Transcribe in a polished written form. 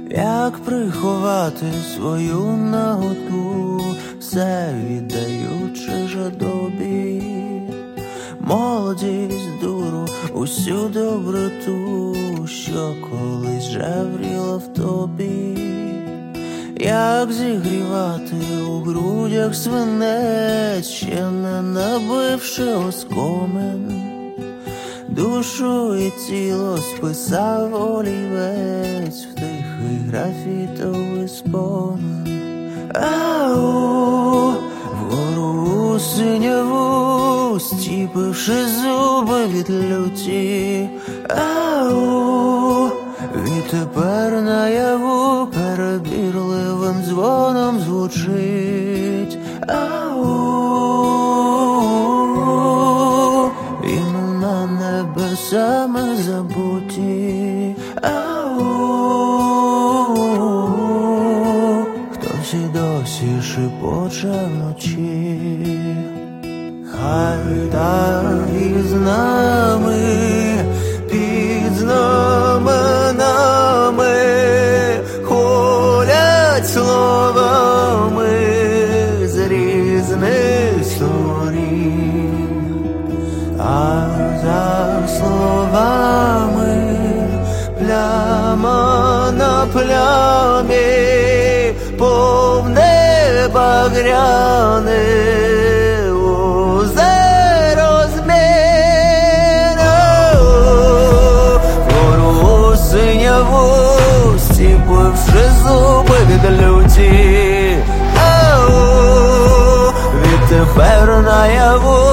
Як приховати свою наготу, все віддаючи жадобі, молодість, дуру, усю доброту, що колись жевріла в тобі. Як зігрівати у грудях свинець, ще не набивши оскомен, душу і тіло списав олівець в тихий графітовий спомин. Ау, вгору синяву, стіпивши зуби від люті. Ау, відтепер наяву перебірливим дзвоном звучить. Ау, імена небесами забуті. Ау, хтось і досі шепоче вночі. Хай так із нами, під знаменами ходять словами з різних сторін, а за словами пляма на плямі, повне багряне озеро зміна. Вгору синяву, стіпивши зуби від люті. Ау, відтепер наяву